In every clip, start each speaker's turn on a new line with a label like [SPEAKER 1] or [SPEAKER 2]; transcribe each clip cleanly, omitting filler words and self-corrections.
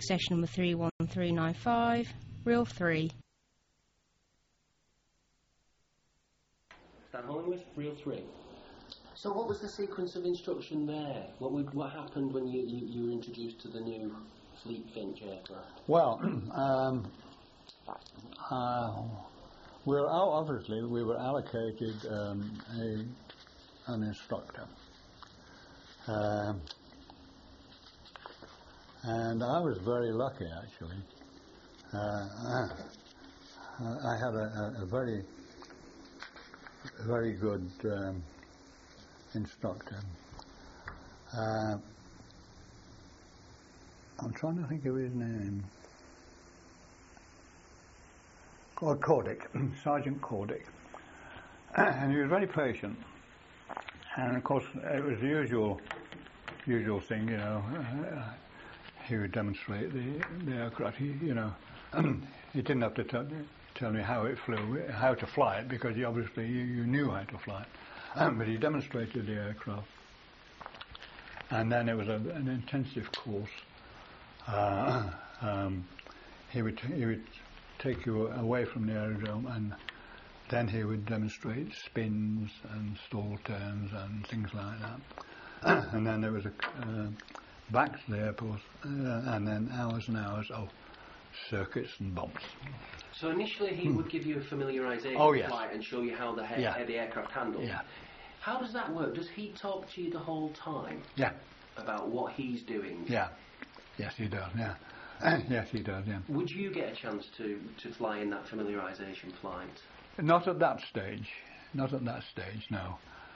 [SPEAKER 1] session number 31395, reel 3.
[SPEAKER 2] Stan Hollingworth, reel 3. So what was the sequence of instruction there? What happened when you were introduced to the new Fleet Finch aircraft?
[SPEAKER 3] Well, obviously we were allocated an instructor, and I was very lucky actually. I had a very good instructor. I'm trying to think of his name. Cordick, Sergeant Cordick, and he was very patient. And of course, it was the usual thing, you know. He would demonstrate the aircraft. He didn't have to tell me how it flew, how to fly it, because you knew how to fly it. But he demonstrated the aircraft, and then it was an intensive course. He would take you away from the aerodrome, and then he would demonstrate spins and stall turns and things like that. And then there was back to the airport, and then hours and hours of circuits and bumps.
[SPEAKER 2] So initially he would give you a familiarisation flight and show you how the aircraft handled.
[SPEAKER 3] Yeah.
[SPEAKER 2] How does that work? Does he talk to you the whole time?
[SPEAKER 3] Yeah.
[SPEAKER 2] About what he's doing?
[SPEAKER 3] Yeah. Yes, he does. Yeah. Yes, he does. Yeah.
[SPEAKER 2] Would you get a chance to fly in that familiarisation flight?
[SPEAKER 3] Not at that stage. Not at that stage. No.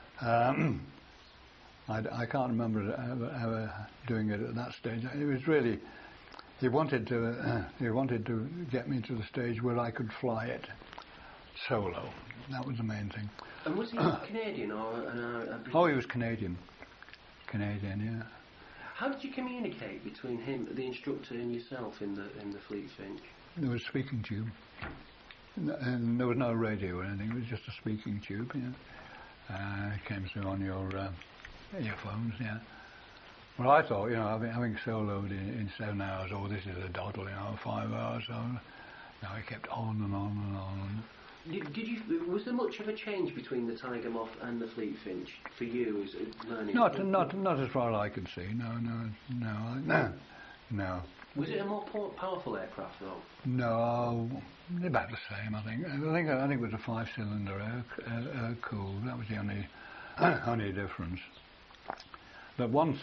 [SPEAKER 3] I can't remember ever doing it at that stage. It was really. He wanted to get me to the stage where I could fly it solo. That was the main thing.
[SPEAKER 2] And was he Canadian or a British?
[SPEAKER 3] Oh, he was Canadian. Canadian, yeah.
[SPEAKER 2] How did you communicate between him, the instructor, and yourself in the Fleet Finch?
[SPEAKER 3] There was a speaking tube, and there was no radio or anything. It was just a speaking tube. Yeah, it came through on your earphones. Yeah. Well, I thought, having soloed in 7 hours, this is a doddle, 5 hours. So, it kept on and on and on.
[SPEAKER 2] Was there much of a change between the Tiger Moth and the Fleet Finch for you as learning?
[SPEAKER 3] Not as far as I could see. No.
[SPEAKER 2] Was it a more powerful aircraft though?
[SPEAKER 3] No, about the same. I think it was a 5-cylinder air-cooled. That was the only difference. But once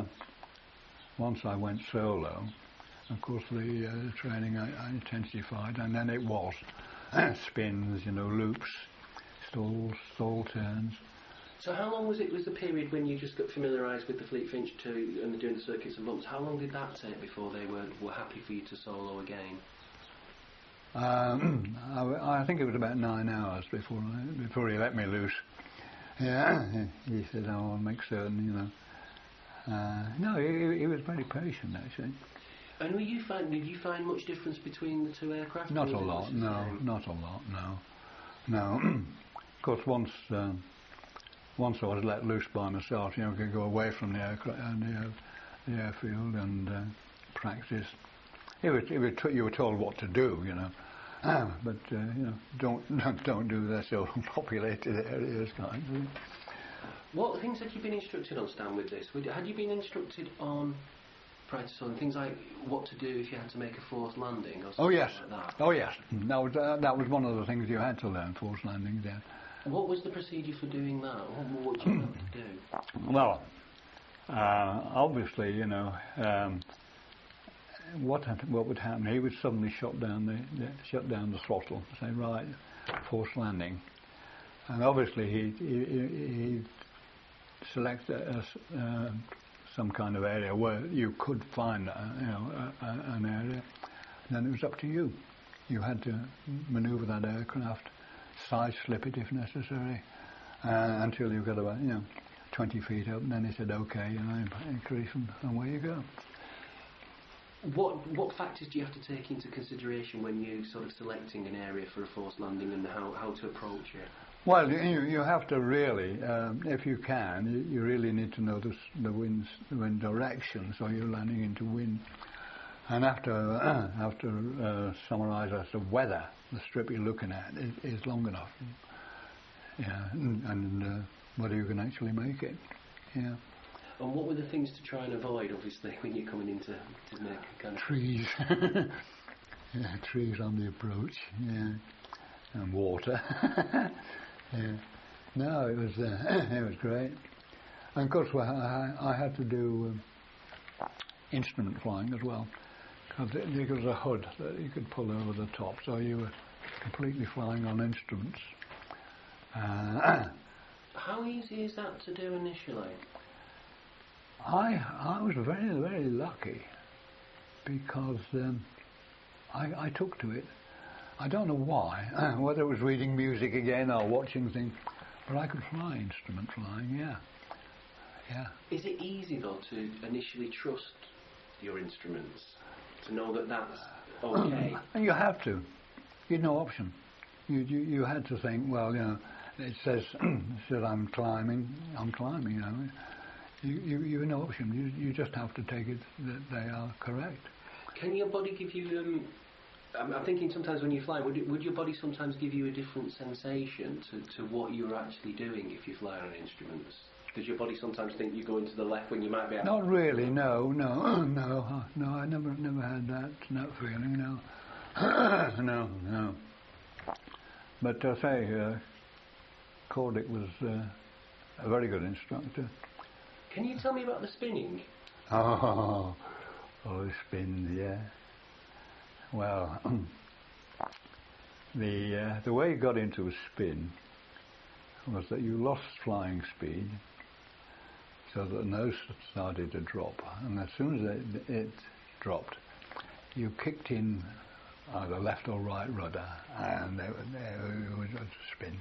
[SPEAKER 3] I went solo, of course the training I intensified, and then it was spins, loops, stall turns.
[SPEAKER 2] So how long was the period when you just got familiarised with the Fleet Finch and doing the circuits and bumps? How long did that take before they were happy for you to solo again?
[SPEAKER 3] I think it was about 9 hours before he let me loose. Yeah, he said, "I'll make certain, No, he was very patient actually.
[SPEAKER 2] And did you find much difference between the two aircraft?
[SPEAKER 3] Not a lot, no. Not a lot, no. Of course, once I was let loose by myself, could go away from the airfield and practice. You were told what to do, but don't do this in populated areas, kind of.
[SPEAKER 2] What things had you been instructed on, Stan, with this? Had you been instructed on practice on things like what to do if you had to make a forced landing or something like that?
[SPEAKER 3] Oh yes. That was one of the things you had to learn, forced landings, yeah.
[SPEAKER 2] What was the procedure for doing that? What did you have to do?
[SPEAKER 3] Well, obviously, what would happen? He would suddenly shut down the throttle, say, right, forced landing, and obviously he'd select some kind of area where you could find an area. Then it was up to you. You had to manoeuvre that aircraft, side slip it if necessary, until you got about 20 feet up, and then he said okay, increase, and away you go.
[SPEAKER 2] What factors do you have to take into consideration when you're sort of selecting an area for a forced landing and how to approach it?
[SPEAKER 3] Well, you have to really, if you can, you really need to know the wind direction, so you're landing into wind. And after summarise as the weather, the strip you're looking at is long enough. Yeah, and whether you can actually make it. Yeah.
[SPEAKER 2] And what were the things to try and avoid, obviously, when you're coming in to make a kind of...
[SPEAKER 3] Trees. Yeah, trees on the approach. Yeah. And water. Yeah. No, it was great. And of course, I had to do instrument flying as well, because there was a hood that you could pull over the top, so you were completely flying on instruments.
[SPEAKER 2] How easy is that to do initially?
[SPEAKER 3] I was very, very lucky, because I took to it. I don't know why, whether it was reading music again or watching things, but I could fly instrument flying, yeah. Yeah.
[SPEAKER 2] Is it easy, though, to initially trust your instruments, to know that that's okay?
[SPEAKER 3] You have to. You'd no option. You had to think, well, it says I'm climbing, you know. You have no option. You just have to take it that they are correct.
[SPEAKER 2] Can your body give you... I'm thinking sometimes when you fly, would your body sometimes give you a different sensation to what you're actually doing if you fly on instruments? Does your body sometimes think you're going to the left when you might be out?
[SPEAKER 3] Not really, no. I never had that feeling, no. No. But I say, Cordic was a very good instructor.
[SPEAKER 2] Can you tell me about the spinning?
[SPEAKER 3] Oh, spin, yeah. Well, the way you got into a spin was that you lost flying speed, so that the nose started to drop, and as soon as it dropped, you kicked in either left or right rudder, and it would spin.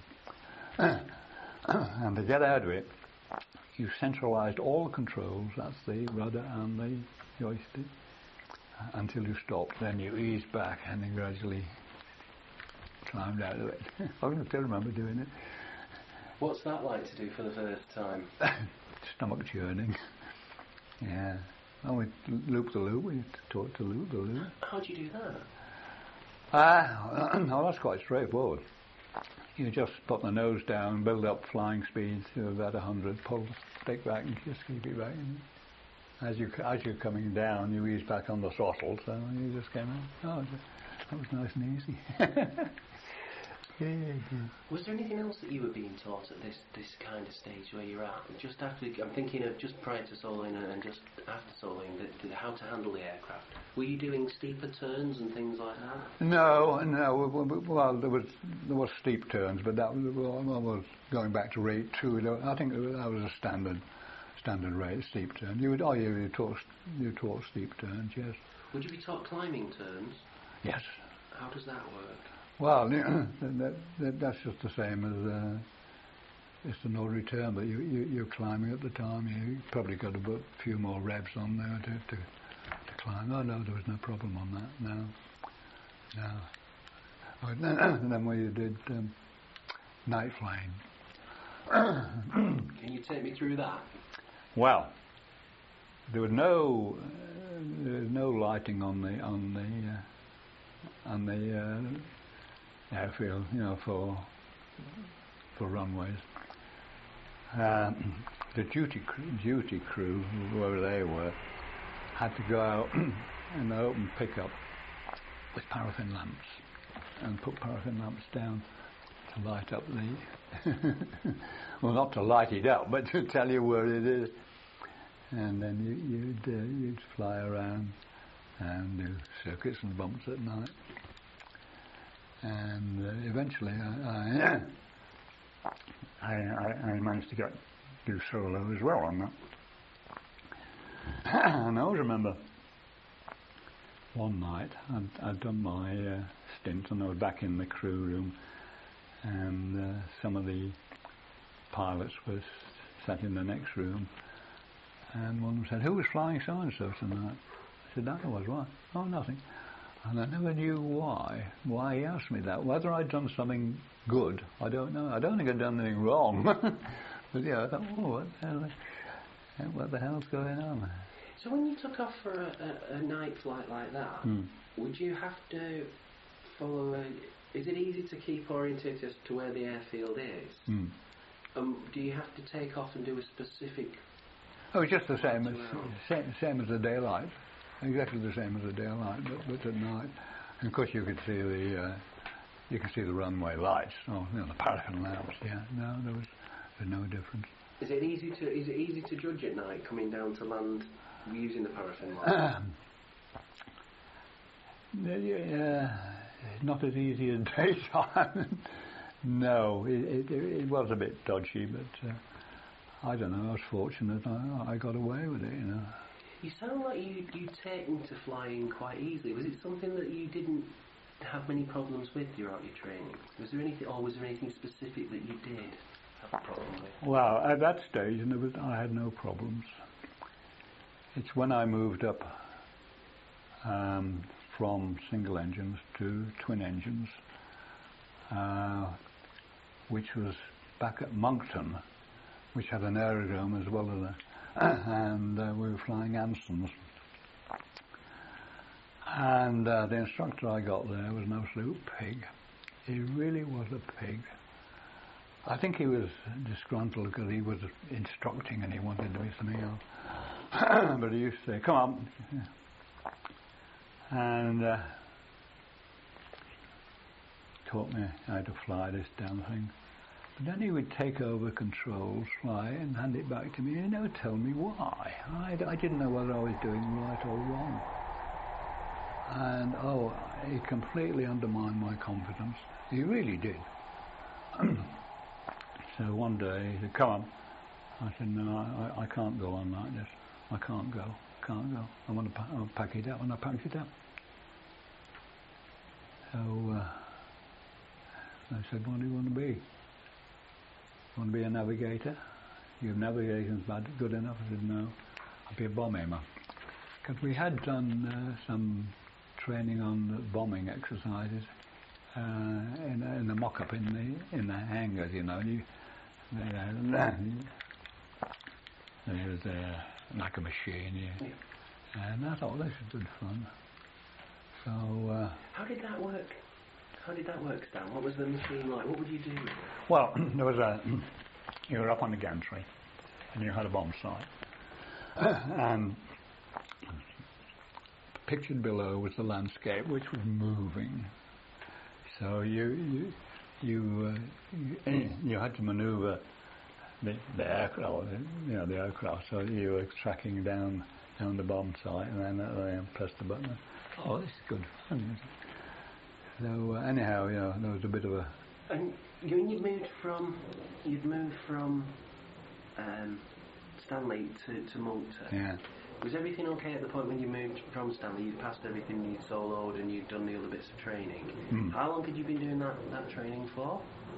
[SPEAKER 3] And to get out of it, you centralised all the controls, that's the rudder and the joystick, until you stopped. Then you eased back and then gradually climbed out of it. I can still remember doing it.
[SPEAKER 2] What's that like to do for the first time?
[SPEAKER 3] Stomach churning. Yeah. Oh, we loop the loop. We taught to loop the loop.
[SPEAKER 2] How do you do that?
[SPEAKER 3] No, that's quite straightforward. You just put the nose down, build up flying speed to about 100, pull the stick back and just keep it back. And as you're coming down, you ease back on the throttle, so you just came in. Oh, that was nice and easy. Yeah.
[SPEAKER 2] Was there anything else that you were being taught at this kind of stage where you're at? Just after, I'm thinking of just prior to soloing and just after soloing, how to handle the aircraft. Were you doing steeper turns and things like that? No.
[SPEAKER 3] Well, there was steep turns, but that was going back to rate 2. I think that was a standard rate, steep turn. You taught steep turns, yes.
[SPEAKER 2] Would you be taught climbing turns?
[SPEAKER 3] Yes.
[SPEAKER 2] How does that work?
[SPEAKER 3] Well, that's just the same as it's an ordinary turn, but you're climbing at the time. You probably got a few more revs on there to climb. Oh no, there was no problem on that. No. And then we did night flying.
[SPEAKER 2] Can you take me through that?
[SPEAKER 3] Well, there was no lighting on the airfield, for runways. The duty crew, whoever they were, had to go out in the open pickup with paraffin lamps and put paraffin lamps down to light up the well, not to light it up, but to tell you where it is. And then you'd fly around and do circuits and bumps at night. And eventually I managed to do solo as well on that. And I always remember one night I'd done my stint and I was back in the crew room, and some of the pilots were sat in the next room, and one of them said, "Who was flying so and so tonight?" I said, "That was what?" "Oh, nothing." And I never knew why he asked me that. Whether I'd done something good, I don't know. I don't think I'd done anything wrong. But yeah, I thought, what the hell's going on?
[SPEAKER 2] So when you took off for a night flight like that, would you have to follow is it easy to keep orientated as to where the airfield is? Do you have to take off and do a specific...
[SPEAKER 3] Oh, just the same as the daylight. Exactly the same as the daylight, but at night. And of course you could see the runway lights, the paraffin lamps. Yeah, no, there was no difference.
[SPEAKER 2] Is it easy to judge at night coming down to land using the paraffin lights?
[SPEAKER 3] Not as easy as daytime. No, it was a bit dodgy, but I don't know. I was fortunate. I got away with it,
[SPEAKER 2] You sound like you'd taken to flying quite easily. Was it something that you didn't have many problems with throughout your training? Was there anything specific that you did have a problem with?
[SPEAKER 3] Well, at that stage, I had no problems. It's when I moved up from single engines to twin engines, which was back at Moncton, which had an aerodrome as well as and we were flying Ansons. And the instructor I got there was an absolute pig. He really was a pig. I think he was disgruntled because he was instructing and he wanted to be something else. But he used to say, "Come on." And taught me how to fly this damn thing. But then he would take over controls, fly it, and hand it back to me. He never told me why. I didn't know whether I was doing right or wrong. And he completely undermined my confidence. He really did. So one day he said, "Come on." I said, "No, I can't go on like this. I can't go. I'll pack it up." And I packed it up. So I said, "What do you want to be? You want to be a navigator? Your navigation's good enough?" I said, "No, I'll be a bomb aimer." Because we had done some training on bombing exercises in the mock-up in the hangars, there was like a machine, yeah. And I thought, this is good fun. So
[SPEAKER 2] how did that work? Stan? What was the machine like? What would you do?
[SPEAKER 3] Well, there was you were up on the gantry, and you had a bomb sight, and pictured below was the landscape, which was moving. So you had to manoeuvre the aircraft, the aircraft. So you were tracking down the bomb site, and then pressed the button. Oh, this is good fun. So anyhow, there was a bit of a.
[SPEAKER 2] And you'd moved from Stanley to Moncton.
[SPEAKER 3] Yeah.
[SPEAKER 2] Was everything okay at the point when you moved from Stanley? You'd passed everything, you'd soloed, and you'd done the other bits of training. How long had you been doing that training for?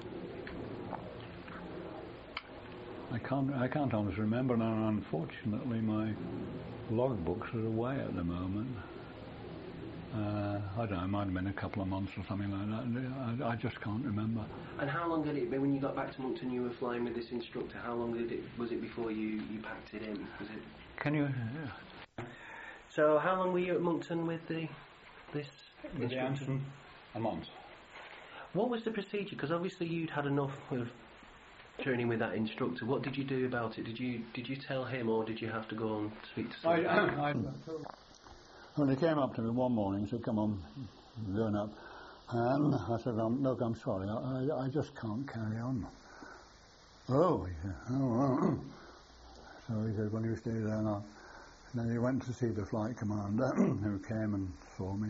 [SPEAKER 3] I can't honestly remember, and unfortunately my logbooks are away at the moment. I don't know, it might have been a couple of months or something like that. I just can't remember.
[SPEAKER 2] And how long had it been when you got back to Moncton? You were flying with this instructor. How long was it before you packed it in? Was it?
[SPEAKER 3] Can you?
[SPEAKER 2] So how long were you at Moncton with this instructor?
[SPEAKER 3] A month.
[SPEAKER 2] What was the procedure? Because obviously you'd had enough of training with that instructor. What did you do about it? Did you tell him, or did you have to go and speak to someone?
[SPEAKER 3] When he came up to me one morning, he said, "Come on, you're going up." And I said, "Look, I'm sorry, I just can't carry on." "Oh," he said, "oh." So he said, "Well, you stay there now." And then he went to see the flight commander, who came and saw me.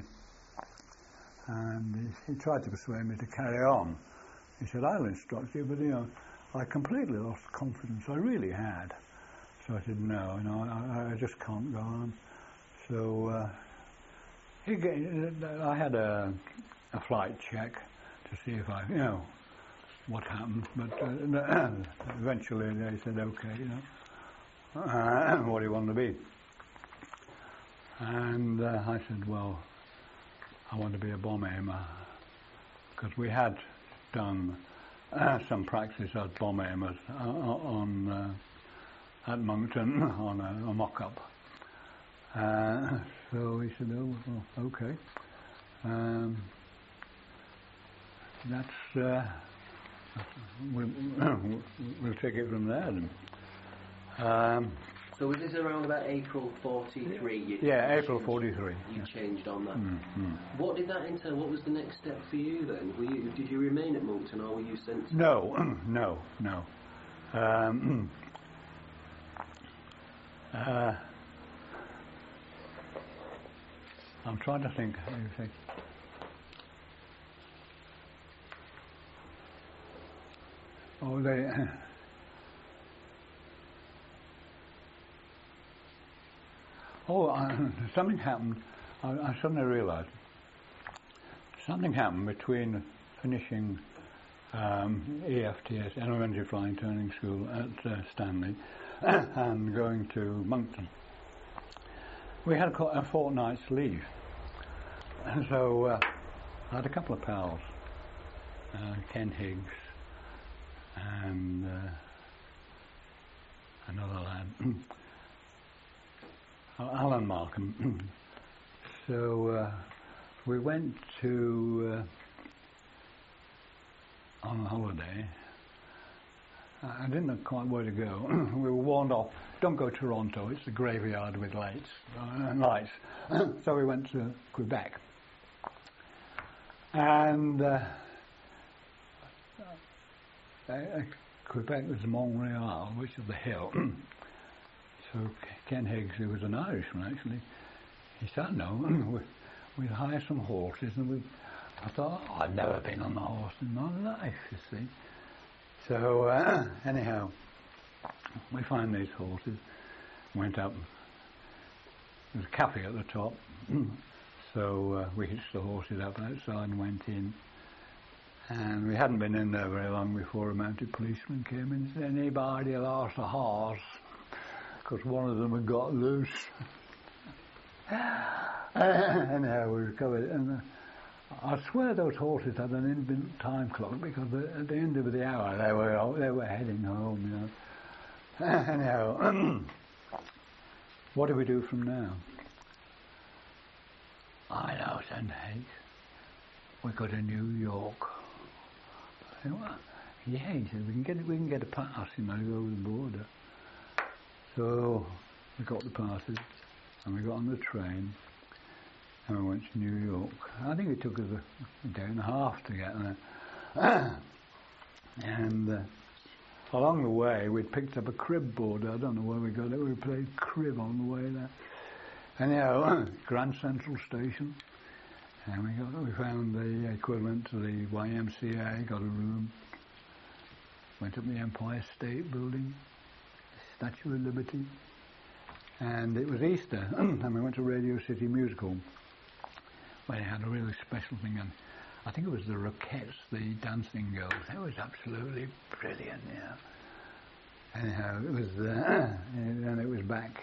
[SPEAKER 3] And he tried to persuade me to carry on. He said, "I'll instruct you," but I completely lost confidence. I really had. So I said, "No, I just can't go on." So I had a flight check to see if what happened. But eventually they said, "Okay, what do you want to be?" And I said, "Well, I want to be a bomb aimer," because we had done some practice as bomb aimers at Moncton on a mock-up. So he said, oh, well, okay. We'll take it from there then.
[SPEAKER 2] So was this around about April 43?
[SPEAKER 3] April 43.
[SPEAKER 2] You changed on that.
[SPEAKER 3] Mm.
[SPEAKER 2] What did that entail? What was the next step for you then? Did you remain at Moncton, or were you sent to...
[SPEAKER 3] No. I'm trying to think. Oh, something happened. I suddenly realised something happened between finishing EFTS, Elementary Flying Turning School at Stanley, and going to Moncton. We had a fortnight's leave, and so I had a couple of pals, Ken Higgs and another lad, Alan Markham. So we went to on a holiday. I didn't know quite where to go. We were warned off, don't go to Toronto, it's the graveyard with lights. So we went to Quebec. And Quebec was Montreal, which is the hill. So Ken Higgs, who was an Irishman actually, he said, no, we'd hire some horses. And I thought, I've never been on a horse in my life, you see. So anyhow, we found these horses, went up, there was a cafe at the top, so we hitched the horses up outside and went in. And we hadn't been in there very long before a mounted policeman came in and said, anybody lost a horse? Because one of them had got loose. Anyhow, we recovered, and I swear those horses had an inbuilt time clock, because at the end of the hour they were heading home, you know. Anyhow, what do we do from now? I know, said Higgs. We go to New York. I said, what? Yeah, he said, we can get a pass, you know, to go over the border. So we got the passes, and we got on the train, and we went to New York. I think it took us a day and a half to get there. And along the way, we'd picked up a crib board. I don't know where we got it. We played crib on the way there. Anyhow, Grand Central Station, and we found the equivalent to the YMCA, got a room, went up the Empire State Building, the Statue of Liberty, and it was Easter, and we went to Radio City Music Hall, where they had a really special thing, and I think it was the Rockettes, the dancing girls. It was absolutely brilliant, yeah. Anyhow, it was, and it was back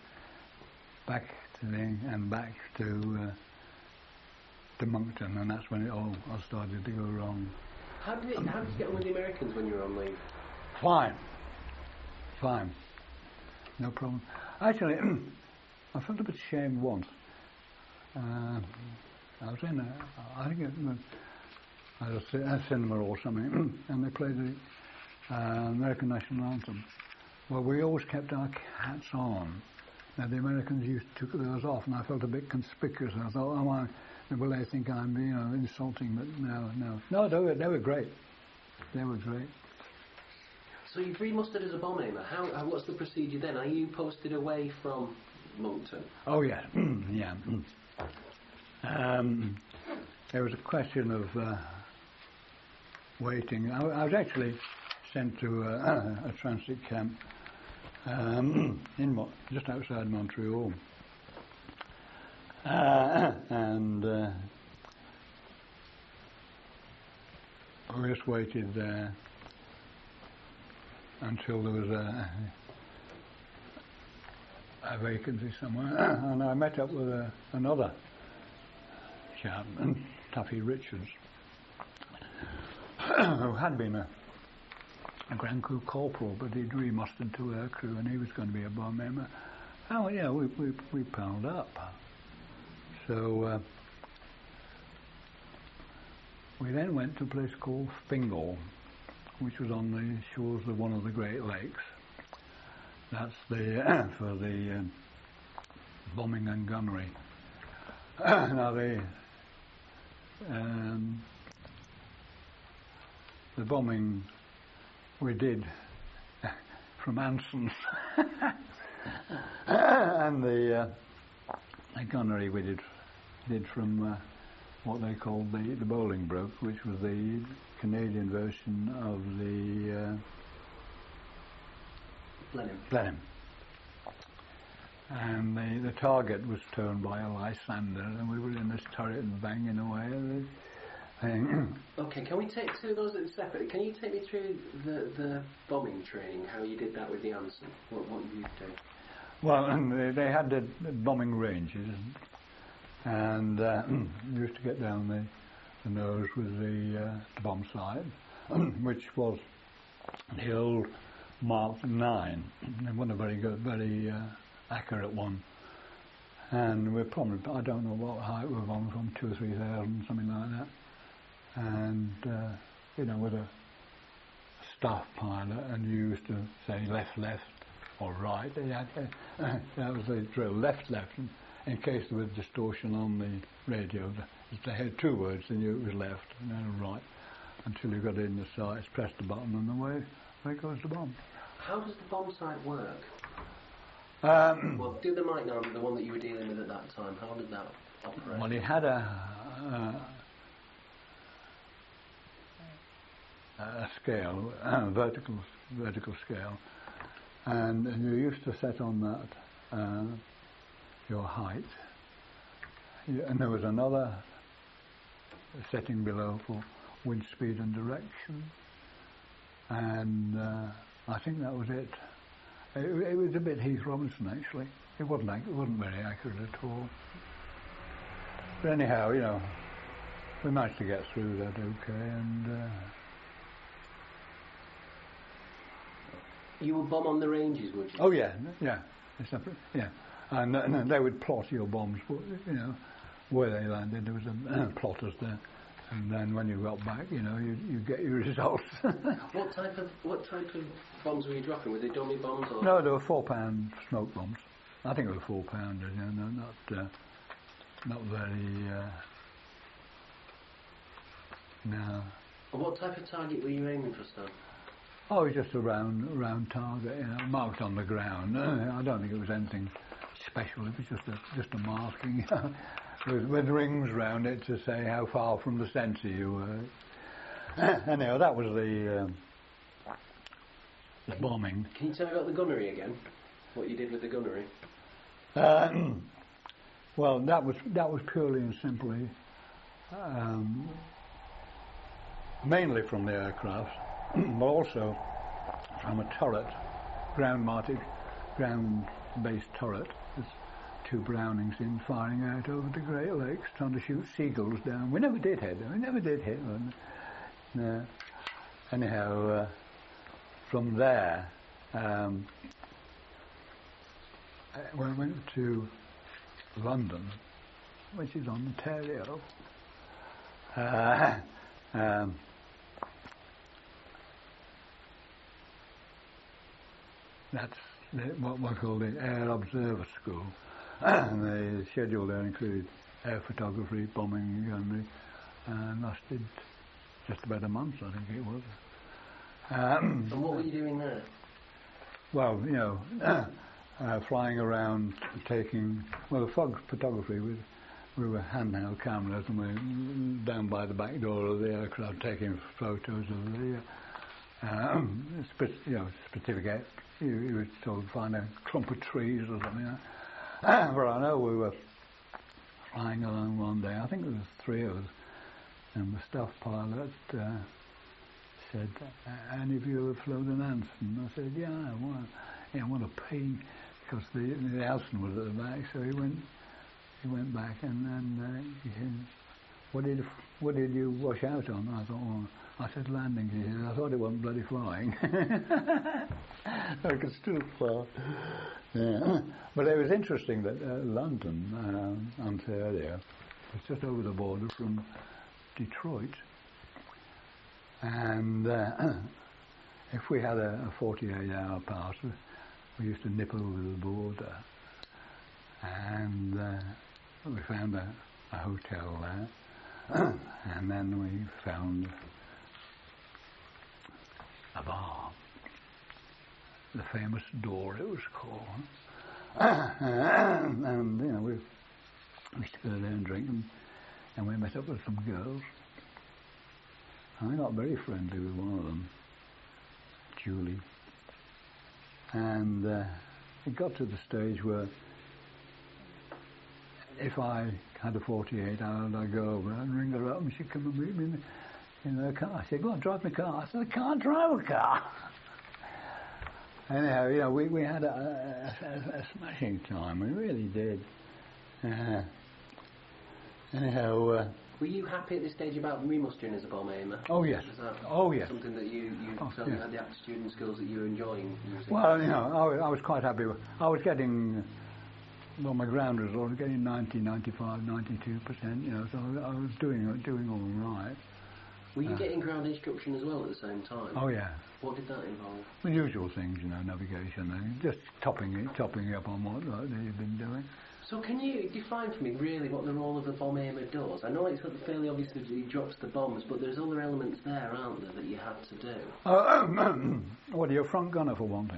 [SPEAKER 3] to the, and back to Moncton, and that's when it all started to go wrong.
[SPEAKER 2] How did you get on with the Americans when you were on leave?
[SPEAKER 3] Fine, no problem. Actually, I felt a bit ashamed once. I was in I think it was a cinema or something, and they played the American National Anthem. Well, we always kept our hats on. Now, the Americans took those off, and I felt a bit conspicuous. I thought, will they think I'm, insulting? But no, they were great. They were great.
[SPEAKER 2] So you've re-mustered as a bomb aimer. What's the procedure then? Are you posted away from Moncton?
[SPEAKER 3] Oh yeah, yeah. There was a question of waiting. I was actually sent to a transit camp just outside Montreal, and we just waited there until there was a vacancy somewhere, and I met up with another chap, Tuffy Richards, who had been a Grand Crew corporal, but he'd re-mustered to air crew, and he was going to be a bomb aimer. Oh, yeah, we piled up. So we then went to a place called Fingal, which was on the shores of one of the Great Lakes. That's the for the bombing and gunnery. Now the bombing we did from Anson's, and the gunnery we did from what they called the Bolingbroke, which was the Canadian version of the Blenheim. And the target was turned by a Lysander, and we were in this turret and banging away.
[SPEAKER 2] Okay, can we take two of those separately? Can you take me through the bombing training, how you did that with the Anson? What you do?
[SPEAKER 3] Well, they had the bombing ranges, and used to get down the nose with the bomb sight, which was the old Mark 9. It wasn't a very good, very accurate one. And we're probably, I don't know what height we were on, from 2,000 or 3,000, something like that. And, with a staff pilot, and you used to say left, or right. That was the drill, left, in case there was distortion on the radio. If they had two words, they knew it was left, and then right, until you got in the sights, press the button, and away goes the bomb.
[SPEAKER 2] How does the bomb sight work? Well, do the Mike 9, the one that you were dealing with at that time. How did that operate?
[SPEAKER 3] Well, it had a scale, vertical scale, and you used to set on that your height, and there was another setting below for wind speed and direction, and I think that was it. It was a bit Heath Robinson, actually. It wasn't very accurate at all. But anyhow, we managed to get through that okay, and
[SPEAKER 2] you would bomb on the ranges, would you?
[SPEAKER 3] Oh yeah. And they would plot your bombs, where they landed. There was a plotters there, and then when you got back, you get your results.
[SPEAKER 2] What type of bombs were you dropping? Were they dummy bombs or?
[SPEAKER 3] No, they were 4-pound smoke bombs. I think they were 4-pounders. Not very. No.
[SPEAKER 2] And what type of target were you aiming for, Stan?
[SPEAKER 3] Oh, it was just a round target, marked on the ground. I don't think it was anything special. It was just a marking with rings round it to say how far from the centre you were. Anyhow, that was the bombing.
[SPEAKER 2] Can you tell me about the gunnery again? What you did with the gunnery?
[SPEAKER 3] Well, that was purely and simply, mainly from the aircraft, but also from a turret, ground-based turret. There's 2 Brownings in, firing out over the Great Lakes, trying to shoot seagulls down. We never did hit them. No. Anyhow, from there, when I went to London, which is Ontario, that's what we call the Air Observer School. And the schedule there included air photography, bombing, and lasted just about a month, I think it was.
[SPEAKER 2] And what were you doing there?
[SPEAKER 3] Well, flying around, taking the fog photography with. We were handheld cameras, and we were down by the back door of the aircraft taking photos of the certificate. You were told to find a clump of trees or something. But I know we were flying along one day. I think there was 3 of us, and the staff pilot said, "Any of you have flown an Anson?" I said, "Yeah, what a pain," because the Anson was at the back. So he went back and he said, "What did what did you wash out on? I thought, well, I said landing gear. I thought it wasn't bloody flying. I could still fly. Yeah. But it was interesting that London, Ontario, was just over the border from Detroit. And if we had a 48-hour pass, we used to nip over the border. And we found a hotel there. And then we found a bar, the famous Door it was called. And you know, we used to go there and drink, and we met up with some girls. I got very friendly with one of them, Julie. And it got to the stage where if I had a 48 hours, I'd go over and ring her up and she'd come and meet me in her car. I said, go on, drive my car. I said, I can't drive a car. Anyhow, you know, we had a smashing time. We really did. Anyhow...
[SPEAKER 2] were you happy at this stage about remustering as a bomb aimer?
[SPEAKER 3] Oh, yes.
[SPEAKER 2] Was that
[SPEAKER 3] Something
[SPEAKER 2] that you felt you had the aptitude and skills that you were enjoying using?
[SPEAKER 3] Well, you know, I was quite happy. I was getting... Well, my ground result was getting 90, 95, 92%, you know, so I was doing all right.
[SPEAKER 2] Were you getting ground instruction as well at the same time?
[SPEAKER 3] Oh, yeah.
[SPEAKER 2] What did that involve?
[SPEAKER 3] The usual things, you know, navigation, and just topping up on what you've been doing.
[SPEAKER 2] So can you define for me really what the role of the bomb aimer does? I know it's fairly obvious that he drops the bombs, but there's other elements there, aren't there, that you have to do?
[SPEAKER 3] Well, you're front gunner for one thing.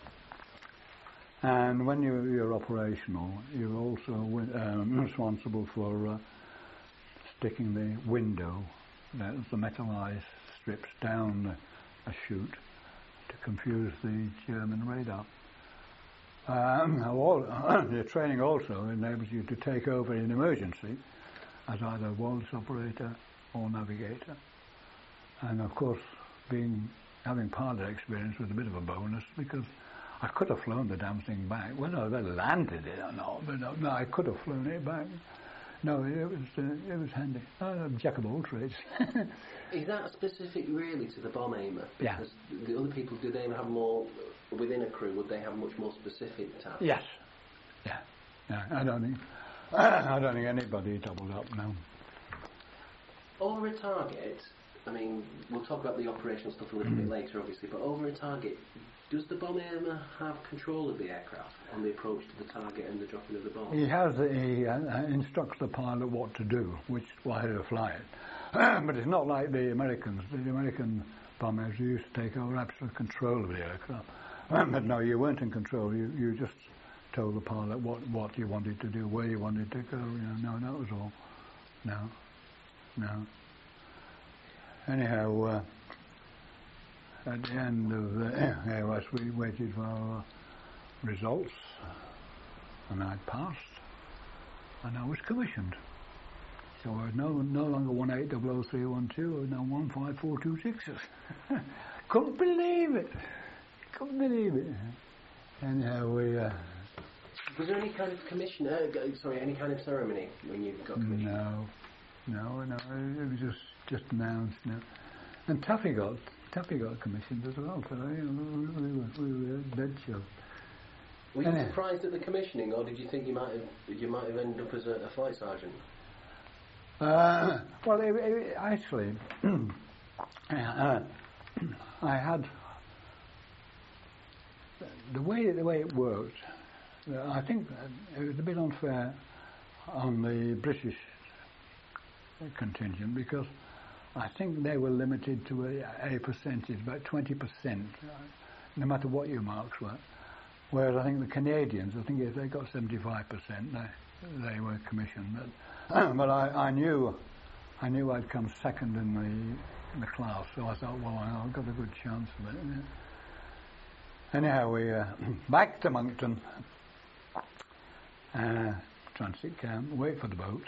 [SPEAKER 3] And when you're operational, you're also responsible for sticking the window, the metallized strips down a chute to confuse the German radar. Your training also enables you to take over in emergency as either wireless operator or navigator. And of course, having pilot experience was a bit of a bonus because I could have flown the damn thing back. Whether I landed it or not, but no, I could have flown it back. No, it was handy. Jack of all trades.
[SPEAKER 2] Is that specific really to the bomb aimer?
[SPEAKER 3] Yeah.
[SPEAKER 2] Because the other people, do they have more within a crew? Would they have much more specific tasks?
[SPEAKER 3] Yes. Yeah. I don't think anybody doubled up now.
[SPEAKER 2] Over a target, I mean, we'll talk about the operational stuff a little bit later, obviously. But over a target, does the bomb aimer have control of the aircraft on the approach to the target and the dropping of the bomb?
[SPEAKER 3] He instructs the pilot what to do, which way to fly it. But it's not like the Americans. The American bombers used to take over absolute control of the aircraft. But no, you weren't in control. You just told the pilot what you wanted to do, where you wanted to go. You know, no, that was all. No. Anyhow, at the end of AOS, we waited for our results, and I'd passed, and I was commissioned. So I was no longer 1800312, I was now 15426. Couldn't believe it. Anyhow, we...
[SPEAKER 2] was there any kind of commission, any kind of ceremony when you got commissioned?
[SPEAKER 3] No, it was just announced now. And Taffy got commissioned as well, so we were dead sure.
[SPEAKER 2] Were you surprised at the commissioning, or did you think you might have ended up as a flight sergeant?
[SPEAKER 3] Well, actually, I had the way it worked. I think it was a bit unfair on the British contingent because I think they were limited to a percentage, about 20%, no matter what your marks were. Whereas I think the Canadians, I think if they got 75%, they were commissioned. But I knew I'd come second in the class, so I thought, well, I've got a good chance of it. Anyhow, we back to Moncton, transit camp, wait for the boat.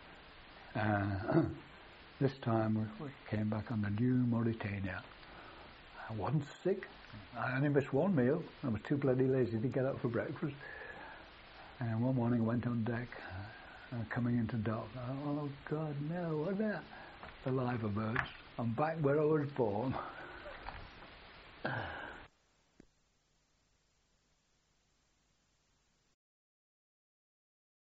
[SPEAKER 3] This time we came back on the New Mauritania. I wasn't sick. I only missed one meal. I was too bloody lazy to get up for breakfast. And one morning I went on deck, coming into dock. Oh God, no! What's that? the liver birds. I'm back where I was born.